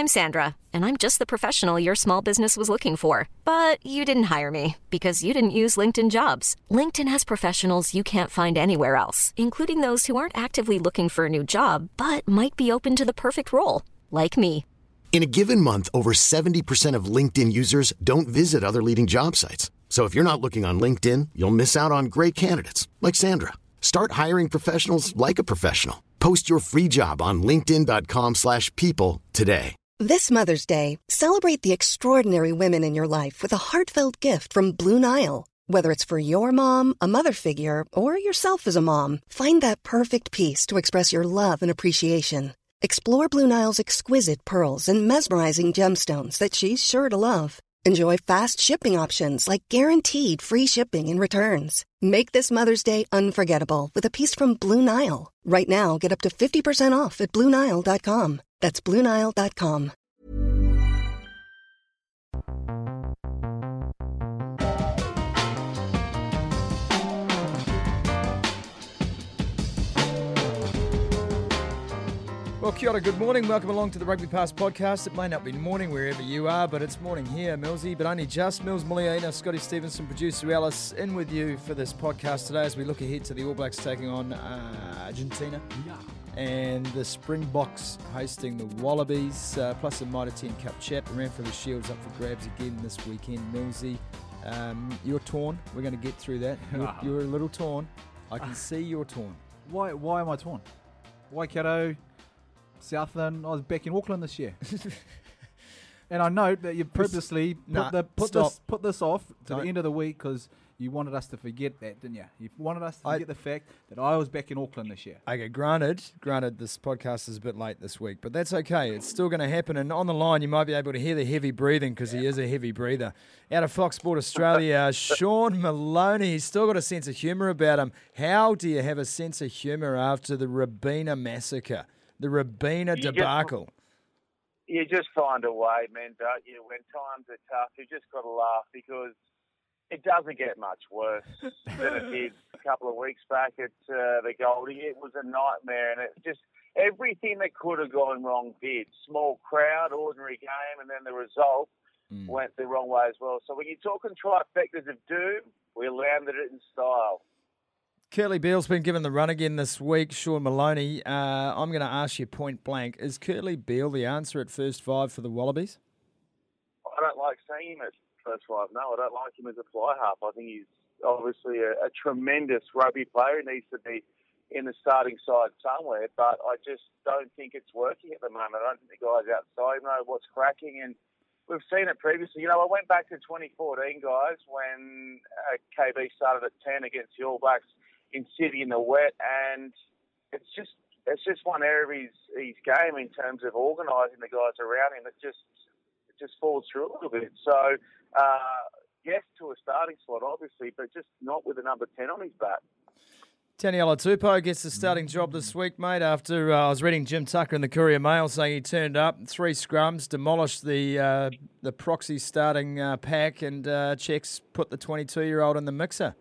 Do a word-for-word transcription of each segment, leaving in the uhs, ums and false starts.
I'm Sandra, and I'm just the professional your small business was looking for. But you didn't hire me because you didn't use LinkedIn Jobs. LinkedIn has professionals you can't find anywhere else, including those who aren't actively looking for a new job, but might be open to the perfect role, like me. In a given month, over seventy percent of LinkedIn users don't visit other leading job sites. So if you're not looking on LinkedIn, you'll miss out on great candidates like Sandra. Start hiring professionals like a professional. Post your free job on linkedin.com slash people today. This Mother's Day, celebrate the extraordinary women in your life with a heartfelt gift from Blue Nile. Whether it's for your mom, a mother figure, or yourself as a mom, find that perfect piece to express your love and appreciation. Explore Blue Nile's exquisite pearls and mesmerizing gemstones that she's sure to love. Enjoy fast shipping options like guaranteed free shipping and returns. Make this Mother's Day unforgettable with a piece from Blue Nile. Right now, get up to fifty percent off at blue nile dot com. That's blue nile dot com. Well, kia ora, good morning. Welcome along to the Rugby Pass podcast. It may not be morning wherever you are, but it's morning here, Millsy, but only just. Mills Muliaina, Scotty Stevenson, producer Alice, in with you for this podcast today as we look ahead to the All Blacks taking on uh, Argentina. Yeah. And the Springboks hosting the Wallabies, uh, plus a Mitre ten Cup chat. The Ranfurly Shield's up for grabs again this weekend, Millsy. Um, you're torn. We're going to get through that. You're, you're a little torn. I can see you're torn. Why Why am I torn? Waikato, Southland. I was back in Auckland this year. And I note that you purposely put, nah, the, put, stop. this, put this off to Don't. the end of the week because you wanted us to forget that, didn't you? You wanted us to I, forget the fact that I was back in Auckland this year. Okay, granted, granted, this podcast is a bit late this week, but that's okay. It's still going to happen. And on the line, you might be able to hear the heavy breathing because he is a heavy breather. Out of Fox Sport Australia, Sean Maloney. He's still got a sense of humour about him. How do you have a sense of humour after the Rabina massacre, the Rabina You debacle? Just, you just find a way, man, don't you? When times are tough, you just got to laugh because it doesn't get much worse than it did a couple of weeks back at uh, the Goldie. It was a nightmare, and it just everything that could have gone wrong did. Small crowd, ordinary game, and then the result mm. went the wrong way as well. So when you're talking trifectas of doom, we landed it in style. Curly Beale's been given the run again this week. Sean Maloney, uh, I'm going to ask you point blank, is Curly Beale the answer at first five for the Wallabies? I don't like seeing him at first five. No, I don't like him as a fly half. I think he's obviously a, a tremendous rugby player. He needs to be in the starting side somewhere, but I just don't think it's working at the moment. I don't think the guys outside know what's cracking, and we've seen it previously. You know, I went back to twenty fourteen, guys, when uh, K B started at ten against the All Blacks in City in the wet, and it's just it's just one area of his, his game in terms of organising the guys around him that just it just falls through a little bit. So, uh, yes, to a starting slot, obviously, but just not with a number ten on his back. Taniela Tupou gets the starting job this week, mate, after uh, I was reading Jim Tucker in the Courier Mail saying he turned up, three scrums, demolished the uh, the proxy starting uh, pack, and uh, Czechs put the twenty-two-year-old in the mixer.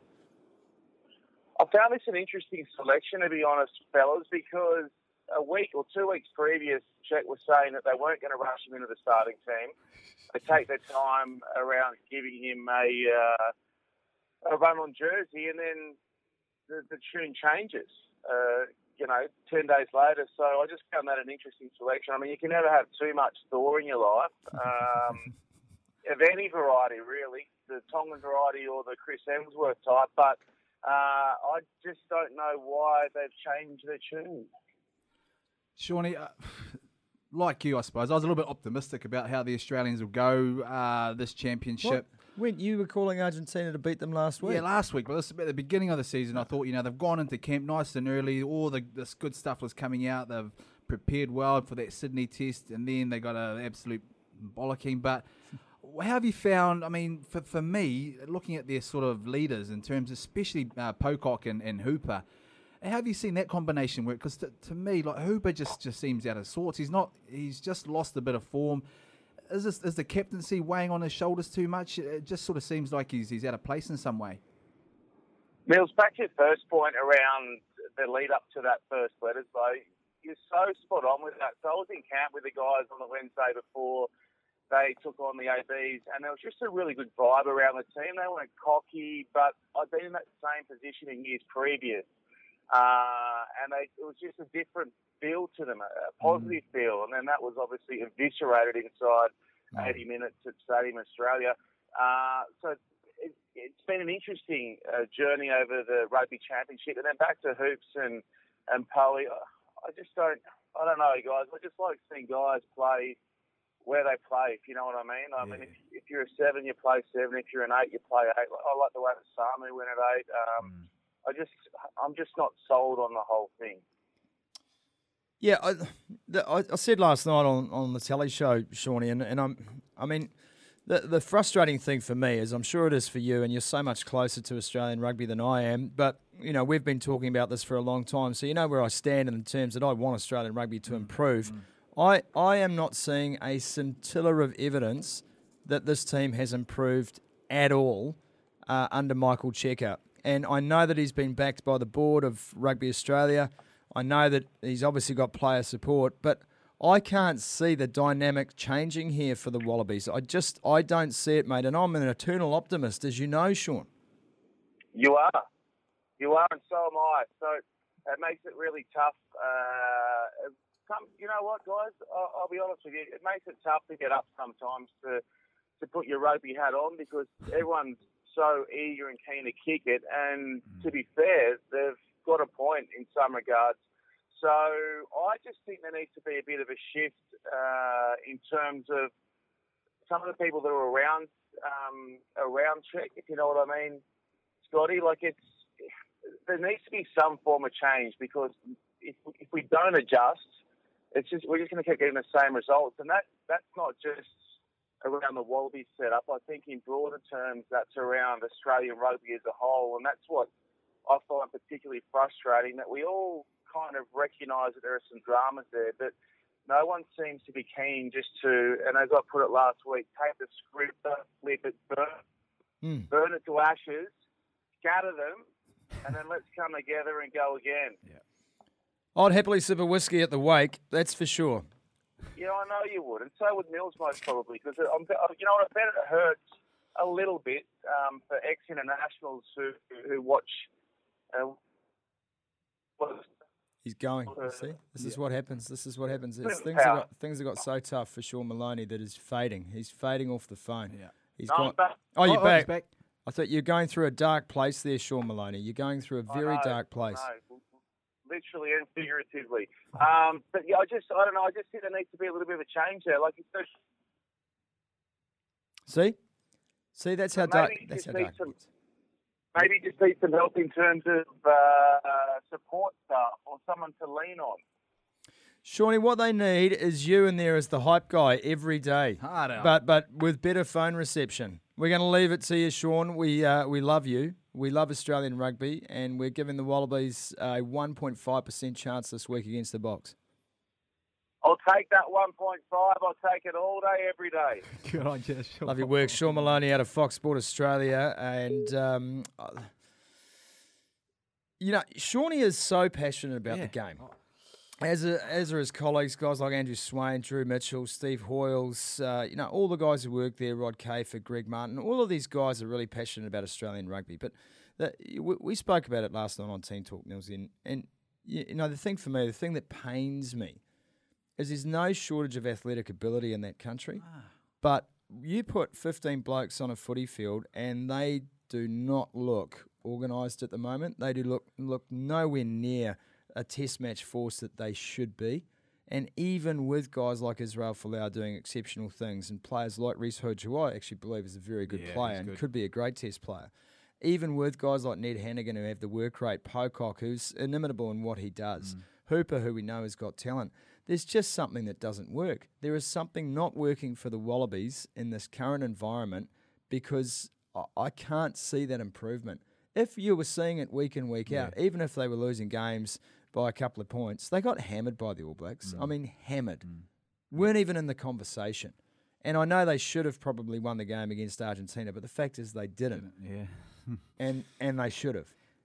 I found this an interesting selection, to be honest, fellas, because a week or two weeks previous, Czech was saying that they weren't going to rush him into the starting team. They take their time around giving him a uh, a run on jersey, and then the, the tune changes, uh, you know, ten days later. So I just found that an interesting selection. I mean, you can never have too much Thor in your life, um, of any variety, really, the Tongan variety or the Chris Hemsworth type, but Uh, I just don't know why they've changed their tune. Shawnee, uh, like you, I suppose, I was a little bit optimistic about how the Australians will go uh, this championship. What? When you were calling Argentina to beat them last week? Yeah, last week. But this, at the beginning of the season, I thought, you know, they've gone into camp nice and early. All the this good stuff was coming out. They've prepared well for that Sydney test, and then they got an absolute bollocking. But how have you found, I mean, for, for me, looking at their sort of leaders in terms, especially uh, Pocock and, and Hooper, how have you seen that combination work? Because to, to me, like Hooper just, just seems out of sorts. He's not. He's just lost a bit of form. Is this, is the captaincy weighing on his shoulders too much? It just sort of seems like he's he's out of place in some way. Mills, back to your first point around the lead up to that first letters, though. you're so spot on with that. So I was in camp with the guys on the Wednesday before they took on the A Bs, and there was just a really good vibe around the team. They weren't cocky, but I'd been in that same position in years previous. Uh, and they, it was just a different feel to them, a, a positive mm. feel. And then that was obviously eviscerated inside mm. eighty minutes at Stadium Australia. Uh, so it, it's been an interesting uh, journey over the Rugby Championship. And then back to hoops and, and Poey. I just don't, I don't know, guys. I just like seeing guys play where they play, if you know what I mean. I yeah. mean, if, if you're a seven, you play seven. If you're an eight, you play eight. I like the way that Samu went at eight. Um, mm. I just, I'm just not sold on the whole thing. Yeah, I, the, I, I said last night on, on the telly show, Shawnee, and, and I'm, I mean, the the frustrating thing for me is, I'm sure it is for you, and you're so much closer to Australian rugby than I am. But you know, we've been talking about this for a long time, so you know where I stand in terms that I want Australian rugby to improve. Mm. I I am not seeing a scintilla of evidence that this team has improved at all uh, under Michael Cheika. And I know that he's been backed by the board of Rugby Australia. I know that he's obviously got player support, but I can't see the dynamic changing here for the Wallabies. I just, I don't see it, mate. And I'm an eternal optimist, as you know, Sean. You are. You are, and so am I. So it makes it really tough. Uh, some, you know what, guys? I'll, I'll be honest with you. It makes it tough to get up sometimes to, to put your rugby hat on, because everyone's so eager and keen to kick it, and mm. to be fair, they've got a point in some regards. So I just think there needs to be a bit of a shift uh, in terms of some of the people that are around um, around Czech, if you know what I mean, Scotty. Like, it's there needs to be some form of change, because if if we don't adjust, it's just we're just going to keep getting the same results, and that that's not just around the Wallabies setup. I think in broader terms, that's around Australian rugby as a whole, and that's what I find particularly frustrating, that we all kind of recognise that there are some dramas there, but no one seems to be keen just to, and as I put it last week, take the script, flip it, burn, mm. burn it to ashes, scatter them, and then let's come together and go again. Yeah. I'd happily sip a whiskey at the wake, that's for sure. Yeah, I know you would, and so would Mills most probably, because I'm, you know what, I bet it hurts a little bit um, for ex-internationals who who watch. Uh, He's going. Uh, See, this yeah. is what happens. This is what happens. It's, things have got things have got so tough for Sean Maloney that is fading. He's fading off the phone. Yeah, he's no, gone. Back. Oh, you're oh, back. Oh, back. I thought you're going through a dark place there, Sean Maloney. You're going through a very know, dark place. Literally and figuratively. Um, but yeah, I just, I don't know. I just think there needs to be a little bit of a change there. Like, it's see, see, that's how dark. That's how dark. Some, maybe just need some help in terms of uh, support staff or someone to lean on. Shawnee, what they need is you in there as the hype guy every day, Harder. but but with better phone reception. We're going to leave it to you, Sean. We uh, we love you. We love Australian rugby, and we're giving the Wallabies a one point five percent chance this week against the Box. I'll take that one point five. I'll take it all day, every day. Good on you, Sean. Love your work. Sean Maloney out of Fox Sport Australia. And, um, you know, Shawnee is so passionate about yeah. the game. As a, as are his colleagues, guys like Andrew Swain, Drew Mitchell, Steve Hoyles, uh, you know, all the guys who work there, Rod Kafer, Greg Martin, all of these guys are really passionate about Australian rugby. But the, we, we spoke about it last night on Team Talk, Nilsy, and, and, you know, the thing for me, the thing that pains me is there's no shortage of athletic ability in that country, ah. but you put fifteen blokes on a footy field and they do not look organised at the moment. They do look look nowhere near a test match force that they should be. And even with guys like Israel Folau doing exceptional things and players like Reece Hodge, who I actually believe is a very good yeah, player and good. could be a great test player, even with guys like Ned Hannigan who have the work rate, Pocock, who's inimitable in what he does, mm. Hooper, who we know has got talent, there's just something that doesn't work. There is something not working for the Wallabies in this current environment, because I can't see that improvement. If you were seeing it week in, week yeah. out, even if they were losing games by a couple of points, they got hammered by the All Blacks. Mm. I mean, hammered. Mm. Weren't even in the conversation. And I know they should have probably won the game against Argentina, but the fact is they didn't. Yeah. and and they should have.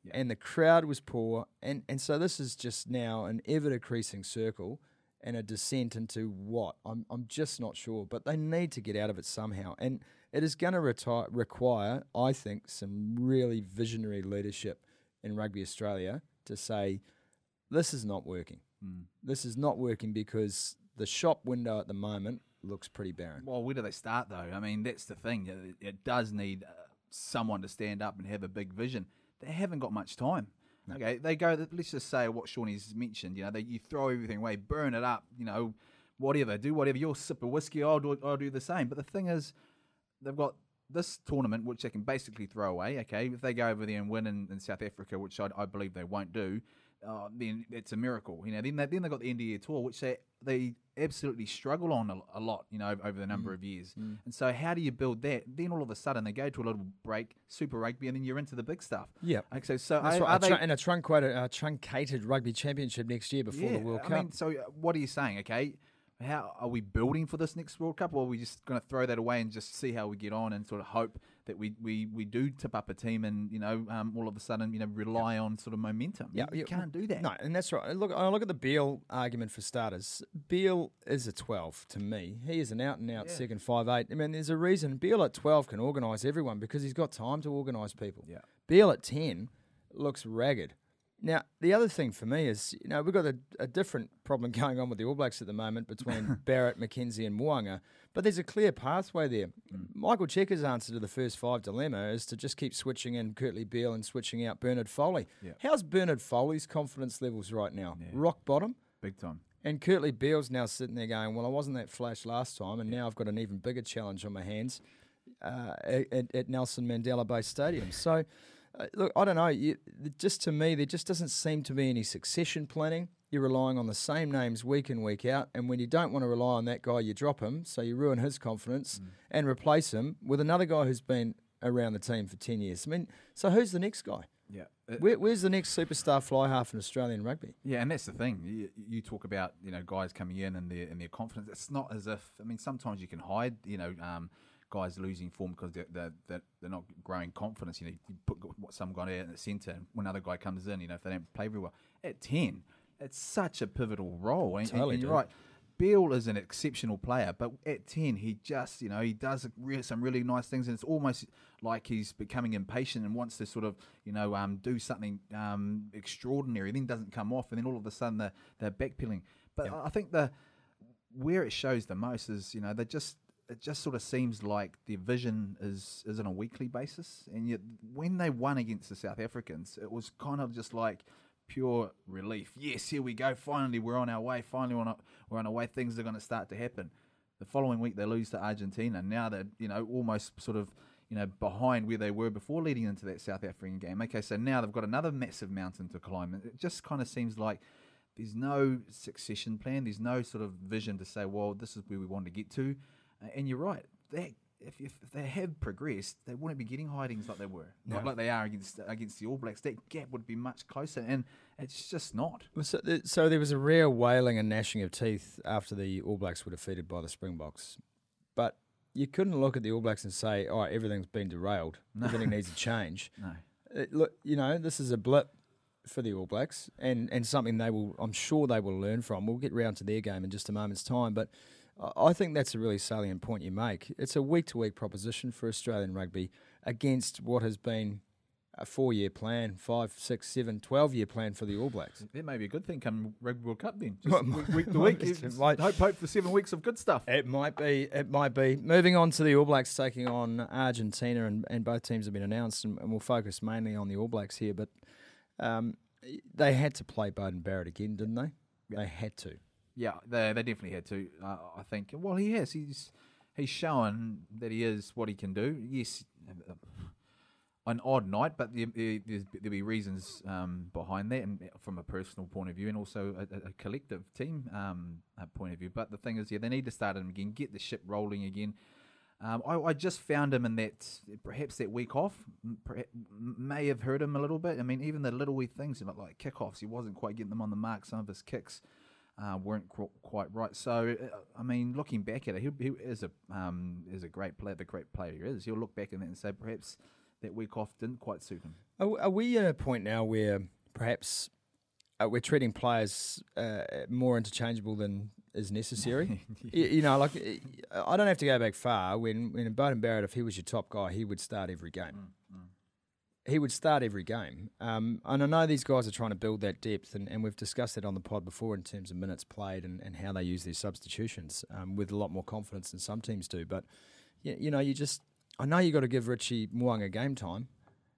Yeah. and the crowd was poor, and, and so this is just now an ever-decreasing circle and a descent into what? I'm I'm just not sure, but they need to get out of it somehow, and it is going to reti- require, I think, some really visionary leadership in Rugby Australia to say, this is not working. Mm. This is not working because the shop window at the moment looks pretty barren. Well, where do they start, though? I mean, that's the thing. It, it does need uh, someone to stand up and have a big vision. They haven't got much time. No. Okay, they go, let's just say what Shawnee's mentioned, you know, they, you throw everything away, burn it up, you know, whatever, do whatever. You'll sip a whiskey, I'll do, I'll do the same. But the thing is, they've got this tournament, which they can basically throw away, okay? If they go over there and win in, in South Africa, which I, I believe they won't do, uh, then it's a miracle. You know, then they then they got the end of year tour, which they they absolutely struggle on a, a lot. You know, over the number Mm. of years. Mm. And so, how do you build that? Then all of a sudden, they go to a little break, Super Rugby, and then you're into the big stuff. Yeah. Okay, so, so That's are, right. are A they, trun- and a truncated, uh, truncated rugby championship next year before yeah, the World I Cup. mean, so uh, what are you saying? Okay, how are we building for this next World Cup, or are we just going to throw that away and just see how we get on and sort of hope that we, we, we do tip up a team and, you know, um, all of a sudden, you know, rely on sort of momentum? Yeah, you, you yeah, can't do that. No, and that's right. Look, I look at the Beale argument for starters. Beale is a twelve to me. He is an out-and-out Yeah. second five eight. I mean, there's a reason Beale at twelve can organise everyone because he's got time to organise people. Yeah. Beale at ten looks ragged. Now, the other thing for me is, you know, we've got a, a different problem going on with the All Blacks at the moment between Barrett, McKenzie and Mo'unga, but there's a clear pathway there. Mm. Michael Checker's answer to the first five dilemma is to just keep switching in Kurtley Beale and switching out Bernard Foley. Yeah. How's Bernard Foley's confidence levels right now? Yeah. Rock bottom? Big time. And Kurtley Beale's now sitting there going, well, I wasn't that flash last time, and now I've got an even bigger challenge on my hands uh, at, at Nelson Mandela Bay Stadium. So, uh, look, I don't know. You, just to me, there just doesn't seem to be any succession planning. You're relying on the same names week in, week out, and when you don't want to rely on that guy, you drop him, so you ruin his confidence Mm. and replace him with another guy who's been around the team for ten years. I mean, so who's the next guy? Yeah. It- Where, where's the next superstar fly half in Australian rugby? Yeah, and that's the thing. You, you talk about, you know, guys coming in and their and their confidence. It's not as if, I mean, sometimes you can hide, you know, um, guys losing form because they're, they're, they're, they're not growing confidence. You know, you put some guy out in the centre, and when another guy comes in, you know, if they don't play very well. At ten, it's such a pivotal role. And, Totally, and you're dude. right. Beale is an exceptional player, but at ten, he just, you know, he does re- some really nice things, and it's almost like he's becoming impatient and wants to sort of, you know, um, do something um, extraordinary, then doesn't come off, and then all of a sudden they're, they're backpedaling. But I think the where it shows the most is, you know, they just it just sort of seems like their vision is is on a weekly basis, and yet when they won against the South Africans, it was kind of just like pure relief. Yes, here we go. Finally, we're on our way. Finally, we're on our, we're on our way. Things are going to start to happen. The following week, they lose to Argentina. Now they're, you know, almost sort of, you know, behind where they were before leading into that South African game. Okay, so now they've got another massive mountain to climb. It just kind of seems like there's no succession plan. There's no sort of vision to say, well, this is where we want to get to. Uh, and you're right. That If, if if they had progressed, they wouldn't be getting hidings like they were, No. like, like they are against against the All Blacks. That gap would be much closer, and it's just not. So, th- so there was a rare wailing and gnashing of teeth after the All Blacks were defeated by the Springboks. But you couldn't look at the All Blacks and say, oh, everything's been derailed. No. Everything needs to change. No. It, look, you know, this is a blip for the All Blacks and, and something they will, I'm sure they will learn from. We'll get round to their game in just a moment's time. But I think that's a really salient point you make. It's a week-to-week proposition for Australian rugby against what has been a four-year plan, five, six, seven, twelve-year plan for the All Blacks. That may be a good thing come Rugby World Cup then. Just Well, week, week to week. it It's might- hope, hope for seven weeks of good stuff. It might be. It might be. Moving on to the All Blacks taking on Argentina, and, and both teams have been announced, and, and we'll focus mainly on the All Blacks here. But um, they had to play Beauden Barrett again, didn't they? Yeah. They had to. Yeah, they they definitely had to. Uh, I think. Well, he has. He's he's shown that he is what he can do. Yes, uh, an odd night, but there, there, there's, there'll be reasons um, behind that, and from a personal point of view, and also a, a collective team um, uh, point of view. But the thing is, yeah, they need to start him again, get the ship rolling again. Um, I, I just found him in that, perhaps that week off, m- perhaps, may have hurt him a little bit. I mean, even the little wee things, like, like kickoffs, he wasn't quite getting them on the mark. Some of his kicks uh, weren't qu- quite right. So, uh, I mean, looking back at it, he, he is a um, is a great player, the great player he is. He'll look back at it and say, perhaps that week off didn't quite suit him. Are, are we at a point now where perhaps uh, we're treating players uh, more interchangeable than is necessary? you, you know, like I don't have to go back far. When when Beauden Barrett, if he was your top guy, he would start every game. Mm, mm. He would start every game. Um, and I know these guys are trying to build that depth, and, and we've discussed that on the pod before in terms of minutes played and, and how they use their substitutions um, with a lot more confidence than some teams do. But, you, you know, you just, I know you got to give Richie Mo'unga game time,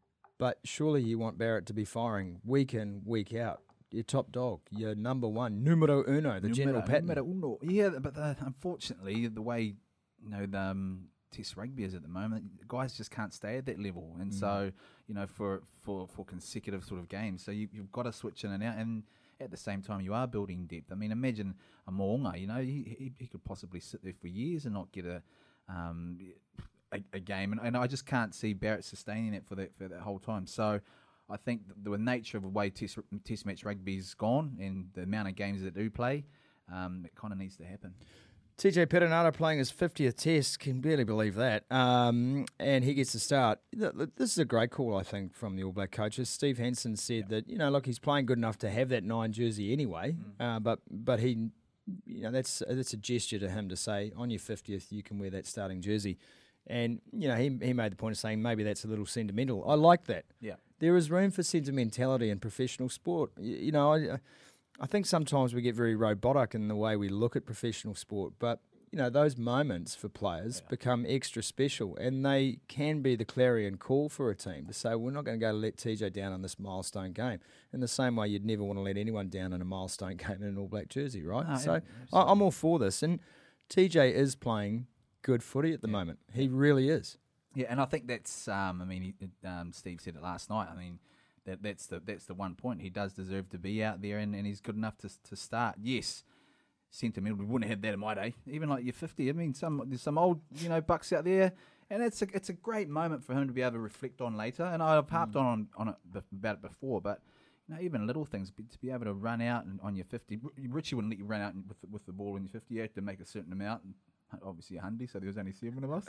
but surely you want Barrett to be firing week in, week out. Your top dog, your number one, numero uno, the numero, general pattern. Numero uno. Yeah, but the, unfortunately, the way, you know, the um, Test rugby is at the moment, guys just can't stay at that level. And mm. so, you know, for, for, for consecutive sort of games, so you, you've got to switch in and out. And at the same time, you are building depth. I mean, imagine a Mo'unga, you know, he, he, he could possibly sit there for years and not get a um, a, a game. And, and I just can't see Barrett sustaining it for that for that whole time. So I think the, the nature of the way test, test match rugby's gone and the amount of games that do play, um, it kind of needs to happen. T J Perenara playing his fiftieth test, can barely believe that, um, and he gets to start. This is a great call, I think, from the All Black coaches. Steve Hansen said yeah. that, you know, look, he's playing good enough to have that nine jersey anyway, mm. uh, but but he, you know, that's that's a gesture to him to say, on your fiftieth, you can wear that starting jersey. And, you know, he he made the point of saying maybe that's a little sentimental. I like that. Yeah. There is room for sentimentality in professional sport. You, you know, I, I think sometimes we get very robotic in the way we look at professional sport, but, you know, those moments for players yeah. become extra special, and they can be the clarion call for a team to say, we're not going to go let T J down on this milestone game. In the same way you'd never want to let anyone down in a milestone game in an All Black jersey, right? No, so I, I'm all for this. And T J is playing good footy at the yeah. moment. He really is. Yeah, and I think that's, um, I mean, he, um, Steve said it last night, I mean, That that's the that's the one point. He does deserve to be out there, and, and he's good enough to to start. Yes, sentimental. We wouldn't have had that in my day. Even like you're fifty. I mean, some there's some old you know bucks out there, and it's a it's a great moment for him to be able to reflect on later. And I've harped mm. on on it about it before, but you know, even little things to be able to run out and on your fifty. Richie wouldn't let you run out with with the ball on your fifty. You had to make a certain amount. And obviously a hundy, so there was only seven of us.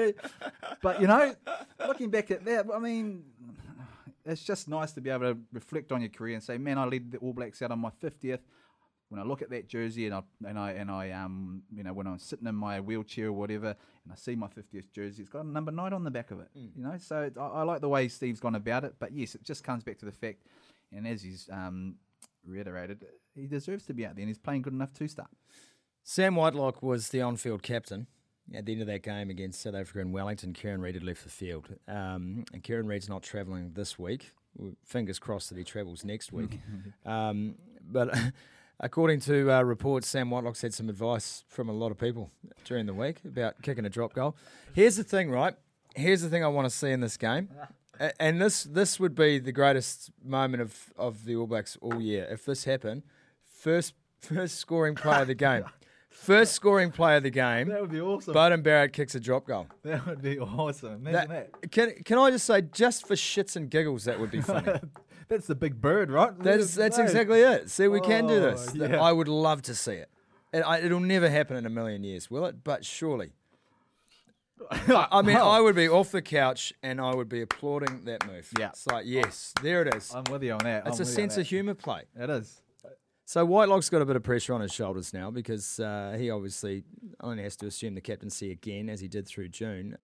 But you know, looking back at that, I mean, it's just nice to be able to reflect on your career and say, man, I led the All Blacks out on my fiftieth. When I look at that jersey and I and I and I um you know when I'm sitting in my wheelchair or whatever and I see my fiftieth jersey, it's got a number nine on the back of it. Mm. You know, so it, I, I like the way Steve's gone about it. But yes, it just comes back to the fact, and as he's um reiterated, he deserves to be out there and he's playing good enough to start. Sam Whitelock was the on-field captain at the end of that game against South Africa in Wellington. Kieran Reid had left the field. Um, and Kieran Reid's not travelling this week. Fingers crossed that he travels next week. um, but according to uh, reports, Sam Whitelock's had some advice from a lot of people during the week about kicking a drop goal. Here's the thing, right? Here's the thing I want to see in this game. And this this would be the greatest moment of, of the All Blacks all year. If this happened, first first scoring player of the game. First scoring player of the game. That would be awesome. Beauden Barrett kicks a drop goal. That would be awesome. Imagine that. that. Can can I just say, just for shits and giggles, that would be funny. That's the big bird, right? That's that's no. exactly it. See, we oh, can do this. Yeah. I would love to see it. it I, it'll never happen in a million years, will it? But surely. I, I mean, I would be off the couch and I would be applauding that move. Yeah. It's like, yes, there it is. I'm with you on that. It's I'm a sense of humour play. It is. So Whitelock's got a bit of pressure on his shoulders now because uh, he obviously only has to assume the captaincy again, as he did through June.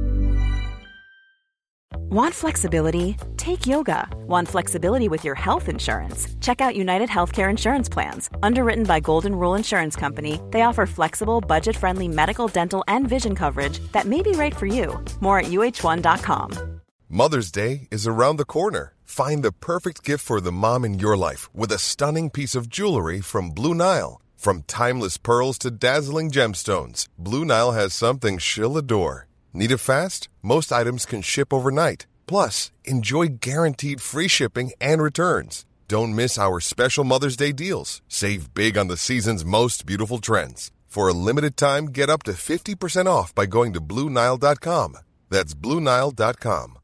Want flexibility? Take yoga. Want flexibility with your health insurance? Check out United Healthcare Insurance Plans. Underwritten by Golden Rule Insurance Company, they offer flexible, budget-friendly medical, dental, and vision coverage that may be right for you. More at U H one dot com. Mother's Day is around the corner. Find the perfect gift for the mom in your life with a stunning piece of jewelry from Blue Nile. From timeless pearls to dazzling gemstones, Blue Nile has something she'll adore. Need it fast? Most items can ship overnight. Plus, enjoy guaranteed free shipping and returns. Don't miss our special Mother's Day deals. Save big on the season's most beautiful trends. For a limited time, get up to fifty percent off by going to Blue Nile dot com. That's Blue Nile dot com.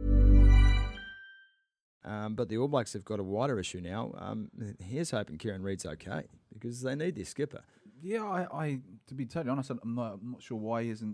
Um, but the All Blacks have got a wider issue now. Um, here's hoping Kieran Reid's okay because they need their skipper. Yeah, I, I to be totally honest, I'm not, I'm not sure why he isn't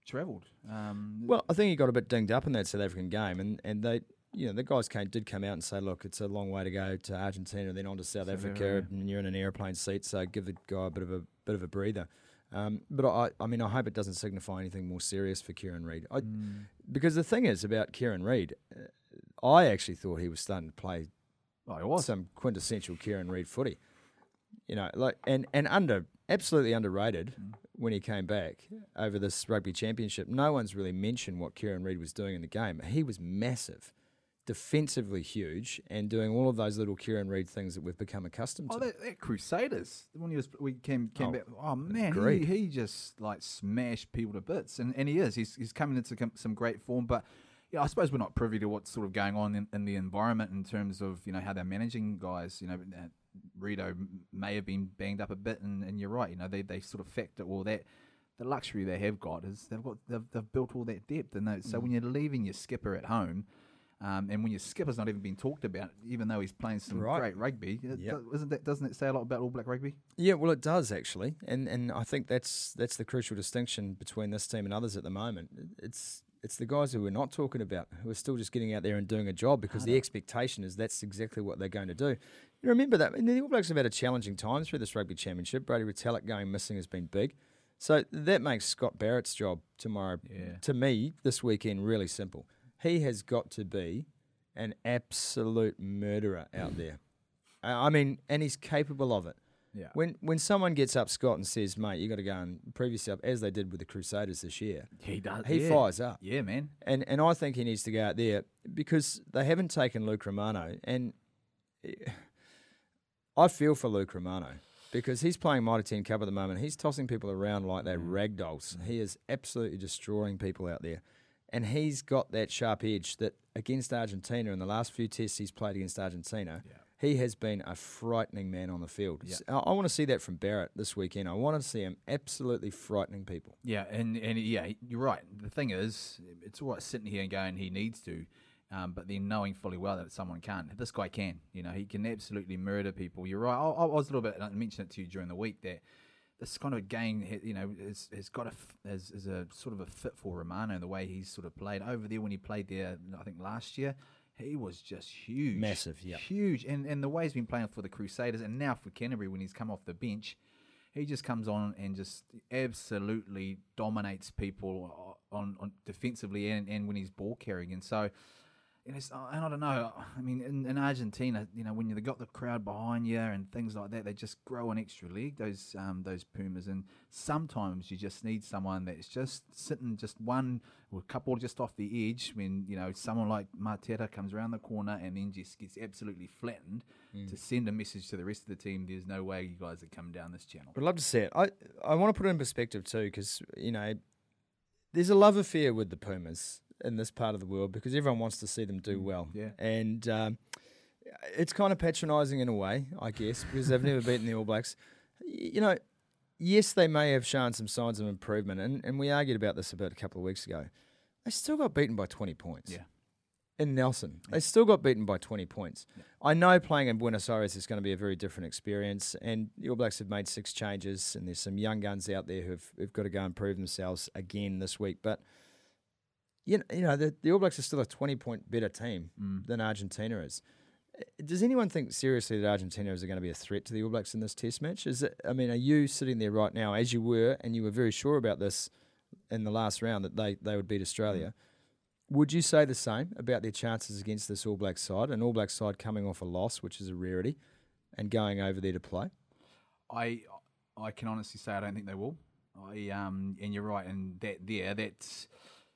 travelled. Um, Well, I think he got a bit dinged up in that South African game, and, and they, you know, the guys came, did come out and say, look, it's a long way to go to Argentina, then on to South, South Africa, Africa, and you're in an aeroplane seat, so give the guy a bit of a bit of a breather. Um, but I, I mean, I hope it doesn't signify anything more serious for Kieran Reid, I, mm. because the thing is about Kieran Reid, uh, I actually thought he was starting to play oh, some quintessential Kieran Reid footy, you know, like and and under absolutely underrated. Mm. When he came back over this rugby championship, no one's really mentioned what Kieran Reid was doing in the game. He was massive, defensively huge, and doing all of those little Kieran Reid things that we've become accustomed oh, to. That, that Crusaders, when he was, we came, came oh, back. Oh man, he, he just like smashed people to bits, and, and he is. He's he's coming into some great form, but yeah, I suppose we're not privy to what's sort of going on in, in the environment in terms of you know how they're managing guys. You know. Uh, Rito may have been banged up a bit, and, and you're right. You know, they, they sort of factor all that. The luxury they have got is they've got they've, they've built all that depth, and they, so mm. when you're leaving your skipper at home, um, and when your skipper's not even been talked about, even though he's playing some right. great rugby, it, yep. isn't that doesn't it say a lot about All Black rugby? Yeah, well, it does actually, and and I think that's that's the crucial distinction between this team and others at the moment. It's It's the guys who we're not talking about, who are still just getting out there and doing a job because the expectation is that's exactly what they're going to do. You remember that. And the All Blacks have had a challenging time through this rugby championship. Brady Retallick going missing has been big. So that makes Scott Barrett's job tomorrow, yeah. to me, this weekend, really simple. He has got to be an absolute murderer out there. I mean, and he's capable of it. Yeah. When when someone gets up, Scott, and says, mate, you got to go and prove yourself, as they did with the Crusaders this year. He does. He yeah. fires up. Yeah, man. And and I think he needs to go out there because they haven't taken Luke Romano. And I feel for Luke Romano because he's playing Mitre ten Cup at the moment. He's tossing people around like they're ragdolls. He is absolutely destroying people out there. And he's got that sharp edge that against Argentina, in the last few tests he's played against Argentina, yeah. he has been a frightening man on the field. Yeah. I, I want to see that from Barrett this weekend. I want to see him absolutely frightening people. Yeah, and, and yeah, you're right. The thing is, it's all right sitting here and going he needs to, um, but then knowing fully well that someone can't. This guy can. You know, he can absolutely murder people. You're right. I, I was a little bit, I mentioned it to you during the week, that this kind of game, you know, has, has got a, is, is a sort of a fit for Romano in the way he's sort of played. Over there when he played there, I think last year, he was just huge. Massive, yeah. Huge. And and the way he's been playing for the Crusaders and now for Canterbury when he's come off the bench, he just comes on and just absolutely dominates people on, on defensively and, and when he's ball carrying. And so, and, it's, and I don't know, I mean, in, in Argentina, you know, when you've got the crowd behind you and things like that, they just grow an extra leg, those um, those Pumas. And sometimes you just need someone that's just sitting just one or a couple just off the edge when, you know, someone like Matera comes around the corner and then just gets absolutely flattened mm. to send a message to the rest of the team, there's no way you guys are coming down this channel. I'd love to see it. I, I want to put it in perspective too because, you know, there's a love affair with the Pumas in this part of the world because everyone wants to see them do well. Yeah. And um, it's kind of patronising in a way, I guess, because they've never beaten the All Blacks. You know, yes, they may have shown some signs of improvement, and, and we argued about this about a couple of weeks ago. They still got beaten by twenty points. Yeah. In Nelson. Yeah. They still got beaten by twenty points. Yeah. I know playing in Buenos Aires is going to be a very different experience, and the All Blacks have made six changes, and there's some young guns out there who've, who've got to go and prove themselves again this week. But You know, you know the, the All Blacks are still a twenty-point better team mm. than Argentina is. Does anyone think seriously that Argentina is going to be a threat to the All Blacks in this Test match? Is it? I mean, are you sitting there right now, as you were, and you were very sure about this in the last round, that they, they would beat Australia? Mm. Would you say the same about their chances against this All Blacks side, an All Blacks side coming off a loss, which is a rarity, and going over there to play? I I can honestly say I don't think they will. I um and you're right, and that there that's.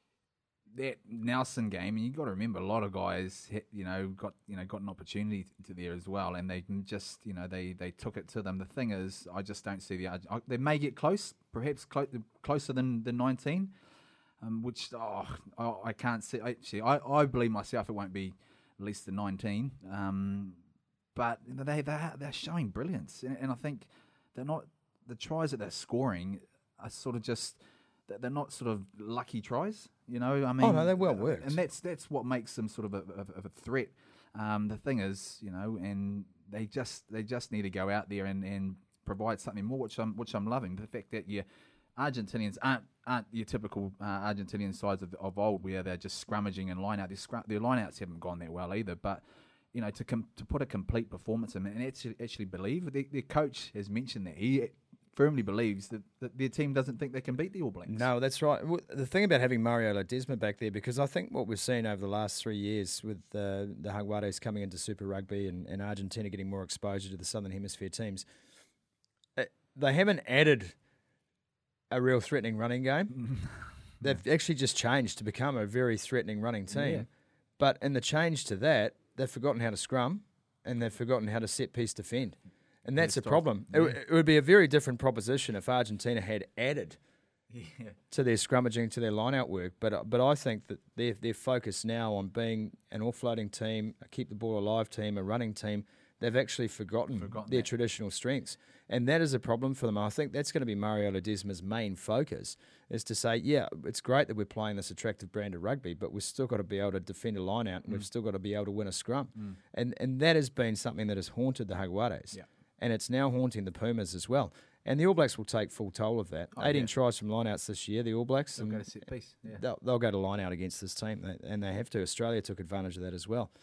That Nelson game, and you got to remember, a lot of guys, hit, you know, got you know got an opportunity to there as well, and they just, you know, they, they took it to them. The thing is, I just don't see the. I, they may get close, perhaps clo- closer than the nineteen, um, which oh, I, I can't see. Actually, I, I believe myself it won't be at least the nineteen, um, but they they they're showing brilliance, and, and I think they're not the tries that they're scoring are sort of just. They're not sort of lucky tries, you know. I mean, oh no, they're well worked, and that's that's what makes them sort of a, of, of a threat. Um, the thing is, you know, and they just they just need to go out there and, and provide something more, which I'm which I'm loving. The fact that you Argentinians aren't aren't your typical uh, Argentinian sides of, of old where they're just scrummaging and line out. Their, scrum, their line outs haven't gone that well either. But, you know, to com- to put a complete performance in and actually, actually believe, their, their coach has mentioned that he firmly believes that, that their team doesn't think they can beat the All Blacks. No, that's right. The thing about having Mario Ledesma back there, because I think what we've seen over the last three years with uh, the Jaguares coming into Super Rugby and, and Argentina getting more exposure to the Southern Hemisphere teams, uh, they haven't added a real threatening running game. They've actually just changed to become a very threatening running team. Yeah. But in the change to that, they've forgotten how to scrum and they've forgotten how to set piece defend. And that's a problem. Yeah. It, it would be a very different proposition if Argentina had added yeah. to their scrummaging, to their line-out work. But but I think that their their focus now on being an offloading team, a keep the ball alive team, a running team, they've actually forgotten, forgotten their that. traditional strengths. And that is a problem for them. I think that's going to be Mario Ledesma's main focus, is to say, yeah, it's great that we're playing this attractive brand of rugby, but we've still got to be able to defend a line-out and mm. we've still got to be able to win a scrum. Mm. And, and that has been something that has haunted the Jaguares. Yeah. And it's now haunting the Pumas as well. And the All Blacks will take full toll of that. Oh, eighteen yeah. tries from lineouts this year, the All Blacks. They'll go to set piece. Yeah. They'll, they'll go to lineout against this team, and they have to. Australia took advantage of that as well.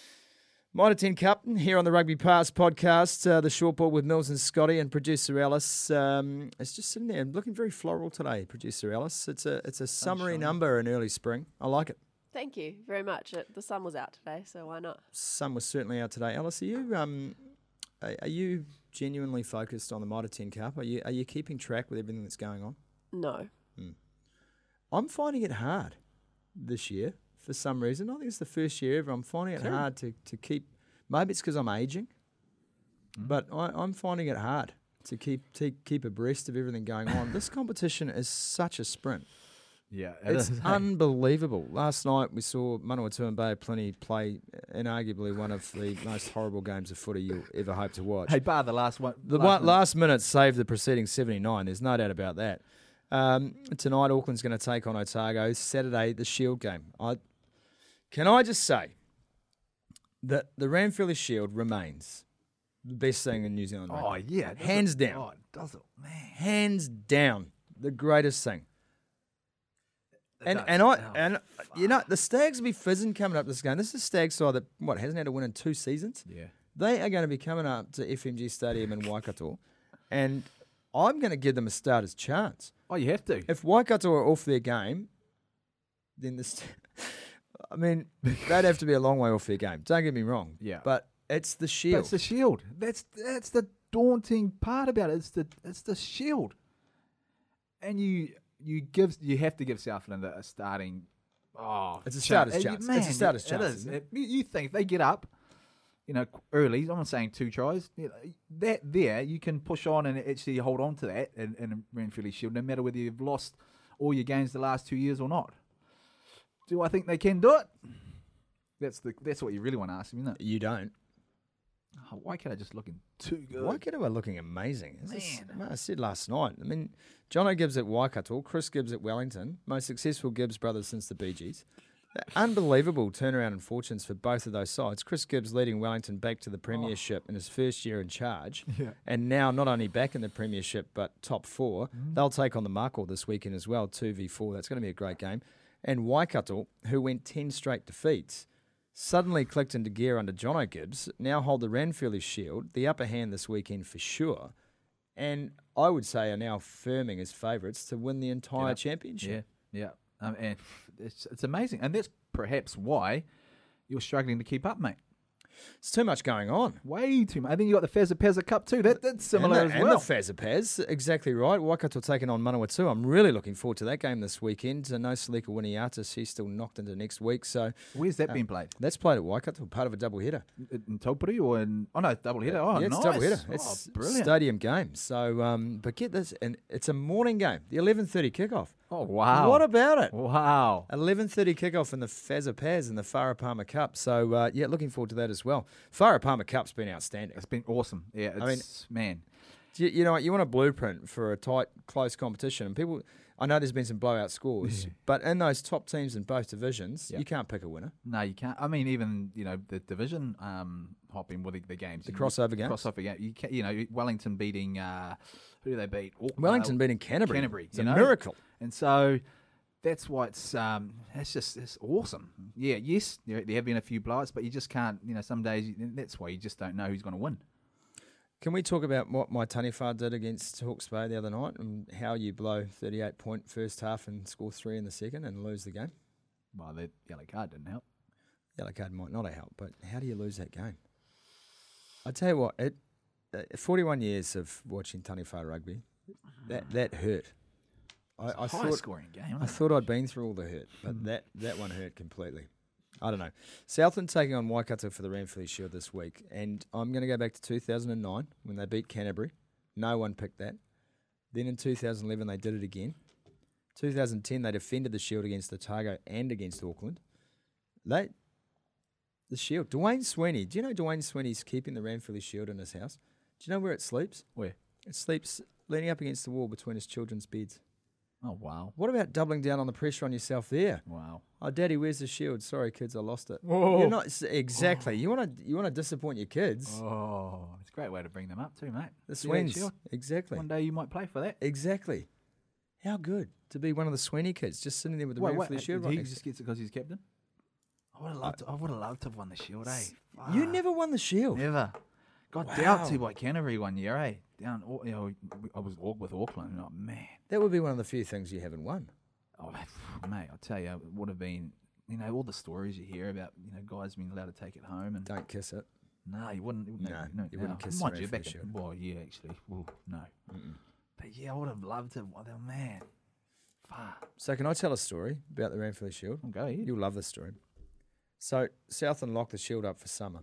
Mitre ten Cup here on the Rugby Pass podcast. Uh, the short ball with Mills and Scotty and producer Alice. Um, it's just sitting there looking very floral today, producer Alice. It's a it's a summery number in early spring. I like it. Thank you very much. It, the sun was out today, so why not? Sun was certainly out today. Alice, are you... Um, Are you genuinely focused on the Mitre ten Cup? Are you are you keeping track with everything that's going on? No. Hmm. I'm finding it hard this year for some reason. I think it's the first year ever. I'm finding it Terrible. hard to, to keep. Maybe it's because I'm aging, mm. but I, I'm finding it hard to keep to keep abreast of everything going on. This competition is such a sprint. Yeah, it it's is. unbelievable. Last night we saw Manawatu and Bay of Plenty play inarguably one of the most horrible games of footy you'll ever hope to watch. Hey, bar the last one. The last, one, last minute saved the preceding seventy-nine. There's no doubt about that. Um, tonight Auckland's going to take on Otago. Saturday, the Shield game. I, can I just say that the Ranfurly Shield remains the best thing in New Zealand? Oh, right? yeah. Hands it, down. Oh, does it? Man. Hands down. The greatest thing. And does. and I oh, and fuck. you know the Stags will be fizzing coming up this game. This is a Stag side that what hasn't had a win in two seasons. Yeah, they are going to be coming up to F M G Stadium in Waikato, and I'm going to give them a starter's chance. Oh, you have to. If Waikato are off their game, then this. I mean, they'd have to be a long way off their game. Don't get me wrong. Yeah, but it's the Shield. But it's the Shield. That's that's the daunting part about it. It's the it's the Shield, and you. You give you have to give Southland a, a starting. Oh, it's a starter's chance. Man, it's a starter's it, chance. It is. It, you, you think if they get up, you know, early. I'm not saying two tries. You know, that there you can push on and actually hold on to that in, in a Ranfurly Shield, no matter whether you've lost all your games the last two years or not. Do I think they can do it? That's the that's what you really want to ask them, isn't it? You don't. Oh, Waikato just looking too good. Waikato are looking amazing. Man. This, I said last night. I mean, Jono Gibbs at Waikato, Chris Gibbs at Wellington, most successful Gibbs brothers since the Bee Gees. Unbelievable turnaround in fortunes for both of those sides. Chris Gibbs leading Wellington back to the premiership oh. in his first year in charge. Yeah. And now not only back in the premiership, but top four. Mm. They'll take on the Mako this weekend as well, two v four. That's going to be a great game. And Waikato, who went ten straight defeats, suddenly clicked into gear under Jono Gibbs, now hold the Ranfurly Shield, the upper hand this weekend for sure, and I would say are now firming as favourites to win the entire yeah. championship. Yeah, yeah. Um, and it's, it's amazing. And that's perhaps why you're struggling to keep up, mate. It's too much going on. Way too much. I think you got the Fazza Pazza Cup too. That, that's similar and the, as well. And the Fazza Paz, exactly right. Waikato taking on Manawatu. I'm really looking forward to that game this weekend. Uh, no Salika Winiatis. He's still knocked into next week. So where's that uh, being played? That's played at Waikato, part of a double header. In Taupiri or in... Oh, no, double header. Oh, yeah, it's nice. double header. Oh, it's brilliant. Stadium game. So, um, but get this, and it's a morning game, the eleven thirty kickoff. Oh, wow. What about it? Wow. eleven thirty kickoff in the Fazza Paz in the Farah Palmer Cup. So, uh, yeah, looking forward to that as well. Farah Palmer Cup's been outstanding. It's been awesome. Yeah, it's, I mean, man. You, you know what? You want a blueprint for a tight, close competition. And people, I know there's been some blowout scores, Yeah. but in those top teams in both divisions, Yeah. you can't pick a winner. No, you can't. I mean, even you know the division um, hopping with the, the games, The You- crossover games? crossover game. You can, you know, Wellington beating uh, who do they beat? Au- Wellington uh, beating Canterbury. Canterbury. It's you a know? miracle. And so that's why it's um, it's just it's awesome. Yeah, yes, there, there have been a few blowouts, but you just can't. You know, some days you, that's why you just don't know who's going to win. Can we talk about what my Taniwha did against Hawke's Bay the other night and how you blow thirty-eight point first half and score three in the second and lose the game? Well, the yellow card didn't help. Yellow card might not have helped, but how do you lose that game? I tell you what, it uh, forty-one years of watching Taniwha rugby, that that hurt. I, I High thought scoring game. I thought I'd been through all the hurt, but that, that one hurt completely. I don't know. Southland taking on Waikato for the Ranfurly Shield this week, and I'm going to go back to two thousand nine when they beat Canterbury. No one picked that. Then in two thousand eleven they did it again. two thousand ten they defended the Shield against Otago and against Auckland. They, the Shield. Dwayne Sweeney. Do you know Dwayne Sweeney's keeping the Ranfurly Shield in his house? Do you know where it sleeps? Where? It sleeps leaning up against the wall between his children's beds. Oh wow! What about doubling down on the pressure on yourself there? Wow! Oh, Daddy, where's the shield? Sorry, kids, I lost it. Whoa. You're not s- exactly. You want to you want to disappoint your kids. Oh, it's a great way to bring them up too, mate. The See that Sweens, shield? exactly, One day you might play for that. exactly. How good to be one of the Sweeney kids, just sitting there with the Wait, Ranfurly wait, shield. he Right next just gets it because he's captain. I would have loved. To, I would have loved to have won the shield, eh? to- you never won the shield. Never. Got Wow. dealt to by Canterbury one year, eh? Down, Au- you know, I was Au- with Auckland. And oh man, That would be one of the few things you haven't won. oh mate, I'll tell you, it would have been. You know, all the stories you hear about, you know, guys being allowed to take it home, and Don't kiss it. no, you wouldn't. You wouldn't No, no, you wouldn't no. kiss the Mind you, Ranfurly back shield. Well, yeah, actually, well, no. But yeah, I would have loved to. Oh man, far. So can I tell a story about the Ranfurly Shield? I'll go ahead. You'll love this story. So Southland locked the Shield up for summer,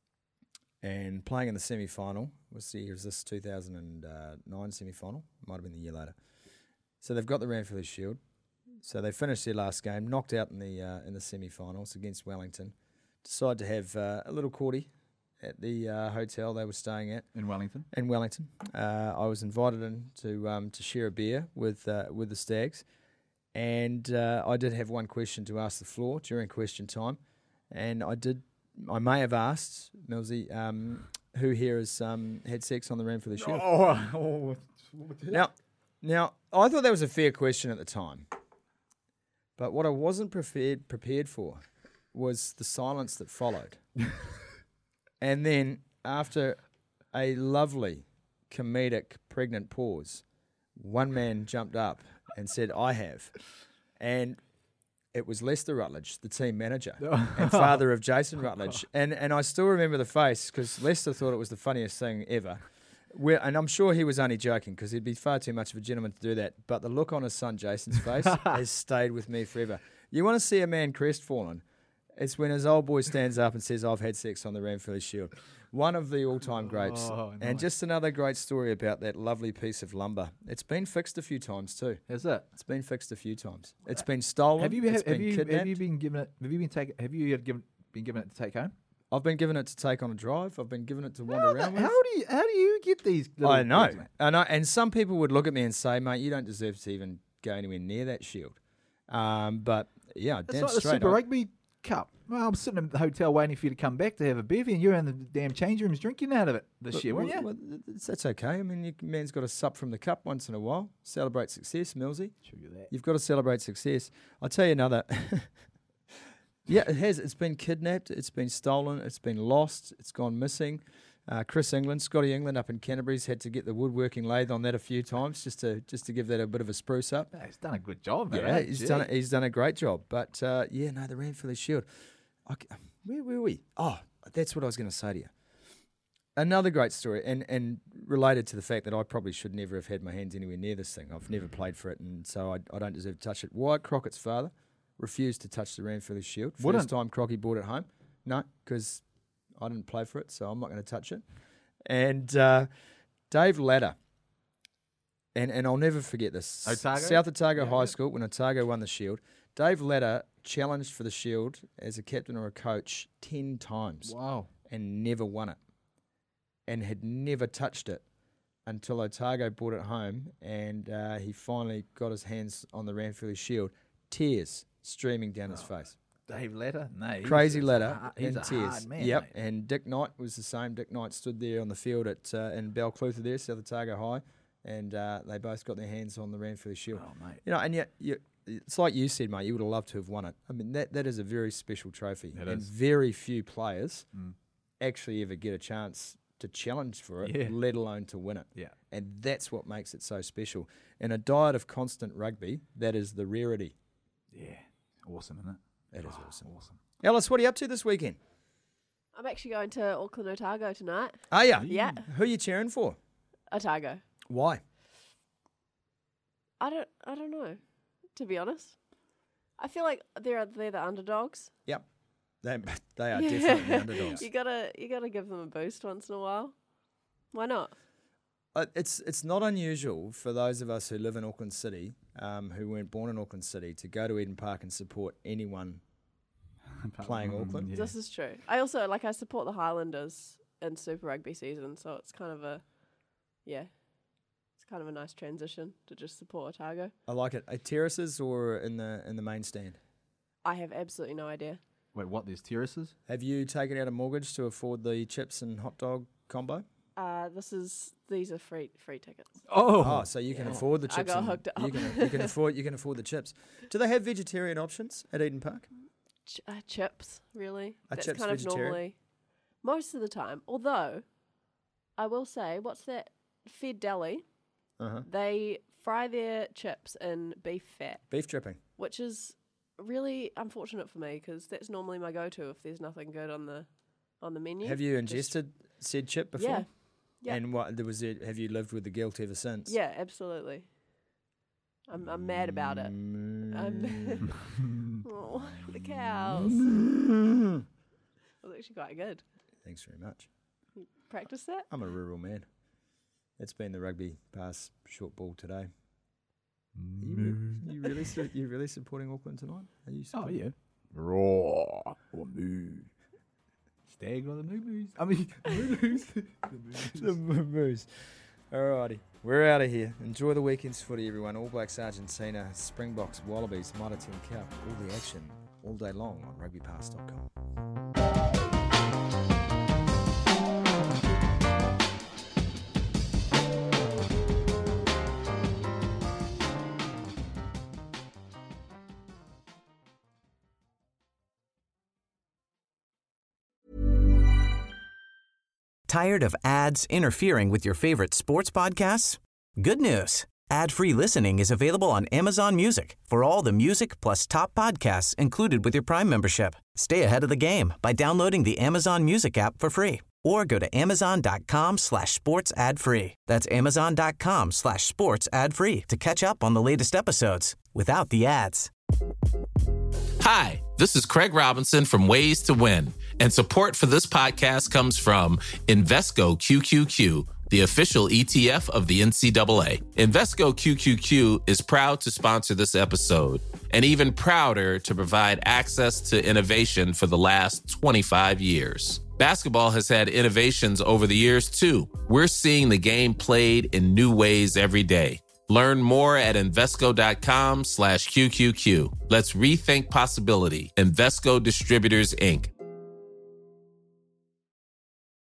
and playing in the semi-final was the was this two thousand nine semi-final. Might have been the year later. So they've got the Ranfurly Shield. So they finished their last game, knocked out in the uh, in the semi-finals against Wellington. Decided to have uh, a little courty at the uh, hotel they were staying at In Wellington. in Wellington. Uh, I was invited in to um, to share a beer with uh, with the Stags, and uh, I did have one question to ask the floor during question time, and I did. I may have asked Millsy, um, who here has um, had sex on the Ranfurly Shield. Oh, Now, now I thought that was a fair question at the time, but what I wasn't prepared prepared for was the silence that followed. And then, after a lovely comedic pregnant pause, one man jumped up and said, "I have," and it was Lester Rutledge, the team manager and father of Jason Rutledge, and and I still remember the face because Lester thought it was the funniest thing ever. Where, and I'm sure he was only joking because he'd be far too much of a gentleman to do that. But the look on his son Jason's face has stayed with me forever. You want to see a man crestfallen? It's when his old boy stands up and says, "I've had sex on the Ranfurly Shield." One of the all-time greats. Oh, And nice. just another great story about that lovely piece of lumber. It's been fixed a few times too. Is it? It's been fixed a few times. It's been stolen. Have you it's have, been have you kidnapped. have you been given it? Have you been taken? Have you given been given it to take home? I've been given it to take on a drive. I've been given it to wander How, around the- with. how do you how do you get these? little I know. things, mate? I know. And some people would look at me and say, "Mate, you don't deserve to even go anywhere near that shield." Um, but yeah, It's damn like the straight. Super I- Rugby Cup. Well, I'm sitting in the hotel waiting for you to come back to have a bevy, and you're in the damn change rooms drinking out of it this But- year, well, weren't you? well, that's, that's okay. I mean, you, man's got to sup from the cup once in a while. Celebrate success, Millsy. True that. You've got to celebrate success. I'll tell you another. Yeah, it has. It's been kidnapped. It's been stolen. It's been lost. It's gone missing. Uh, Chris England, Scotty England up in Canterbury's had to get the woodworking lathe on that a few times just to just to give that a bit of a spruce up. Yeah, he's done a good job, mate. Yeah, eh? he's Gee. done. A, he's done a great job. But uh, yeah, no, the Ranfurly Shield. I c where were we? Oh, that's what I was going to say to you. Another great story, and and related to the fact that I probably should never have had my hands anywhere near this thing. I've never played for it, and so I, I don't deserve to touch it. Wyatt Crockett's father refused to touch the Ranfurly Shield. First Wouldn't? time Crocky brought it home. No, because I didn't play for it, so I'm not going to touch it. And uh, Dave Ladder, and, and I'll never forget this. Otago? South Otago Yeah, High yeah. School, when Otago won the Shield, Dave Ladder challenged for the Shield as a captain or a coach ten times Wow. and never won it and had never touched it until Otago brought it home, and uh, he finally got his hands on the Ranfurly Shield. Tears streaming down his face. Dave Letter? No. he's- Crazy he's a letter hard- He's in a tears. hard man, yep, mate. and Dick Knight was the same. Dick Knight stood there on the field at uh, in Balclutha there, South Otago High, and uh, they both got their hands on the Ranfurly Shield. Oh, mate. You know, and yet you, it's like you said, mate. You would have loved to have won it. I mean, that that is a very special trophy, It and is. very few players Mm. actually ever get a chance to challenge for it, Yeah. let alone to win it. Yeah. And that's what makes it so special. In a diet of constant rugby, that is the rarity. Yeah. Awesome, isn't it? It is Oh, awesome. Awesome. Alice, what are you up to this weekend? I'm actually going to Auckland Otago tonight. Are you? Yeah, Who are you cheering for? Otago. Why? I don't. I don't know. To be honest, I feel like they're they're the underdogs. Yep. They, they are Yeah. definitely the underdogs. You gotta you gotta give them a boost once in a while. Why not? Uh, it's it's not unusual for those of us who live in Auckland City, um, who weren't born in Auckland City, to go to Eden Park and support anyone playing Mm, Auckland. yeah. This is true. I also like I support the Highlanders in Super Rugby season, so it's kind of a yeah, it's kind of a nice transition to just support Otago. I like it. At terraces or in the in the main stand? I have absolutely no idea. Wait, what? There's terraces? Have you taken out a mortgage to afford the chips and hot dog combo? Uh, this is these are free free tickets. Oh. Oh, so you can afford the I chips. got and hooked You up. can, you can afford you can afford the chips. Do they have vegetarian options at Eden Park? Ch- uh, chips, really? Are That's chips kind of vegetarian? normally most of the time. Although, I will say, what's that? Fed Deli. Uh-huh. They fry their chips in beef fat, Beef dripping. which is really unfortunate for me because that's normally my go-to if there's nothing good on the on the menu. Have you Just- ingested said chip before? Yeah. Yeah. And what there was it? Have you lived with the guilt ever since? Yeah, absolutely. I'm I'm mad about it. Mm. I'm oh, the cows. It was actually quite good. Thanks very much. Practice that. I'm a rural man. It's been the rugby pass short ball today. Are you, re- you really su- you really supporting Auckland tonight? Are you? Oh, supporting- yeah. Raw or moo. Stag or the moo moos. I mean, moo moos. The Moose. Alrighty, we're out of here. Enjoy the weekend's footy, everyone. All Blacks Argentina, Springboks, Wallabies, Mitre ten Cup. All the action all day long on rugby pass dot com. Tired of ads interfering with your favorite sports podcasts? Good news. Ad-free listening is available on Amazon Music for all the music plus top podcasts included with your Prime membership. Stay ahead of the game by downloading the Amazon Music app for free or go to amazon.com slash sports ad free. That's amazon.com slash sports ad free to catch up on the latest episodes without the ads. Hi, this is Craig Robinson from Ways to Win, and support for this podcast comes from Invesco Q Q Q, the official E T F of the N C double A. Invesco Q Q Q is proud to sponsor this episode, and even prouder to provide access to innovation for the last twenty-five years. Basketball has had innovations over the years, too. We're seeing the game played in new ways every day. Learn more at Invesco.com slash QQQ. Let's rethink possibility. Invesco Distributors, Incorporated.